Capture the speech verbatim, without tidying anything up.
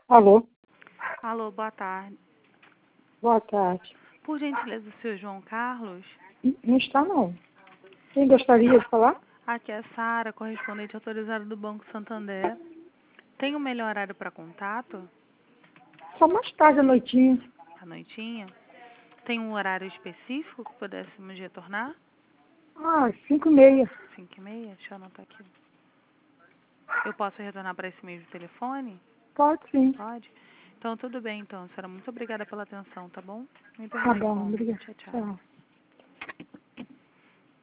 Alô? Alô, boa tarde. Boa tarde. Por gentileza, o senhor João Carlos? N- Não está, não. Quem gostaria de falar? Aqui é a Sara, correspondente autorizada do Banco Santander. Tem um melhor horário para contato? Só mais tarde, à noitinha. À noitinha? Tem um horário específico que pudéssemos retornar? Ah, cinco e meia. Cinco e meia? Deixa eu anotar aqui. Eu posso retornar para esse mesmo telefone? Pode sim. Pode? Então, tudo bem, então, senhora. Muito obrigada pela atenção, tá bom? Me Tá perdoe, bom, como. obrigada. Tchau, tchau. Tchau.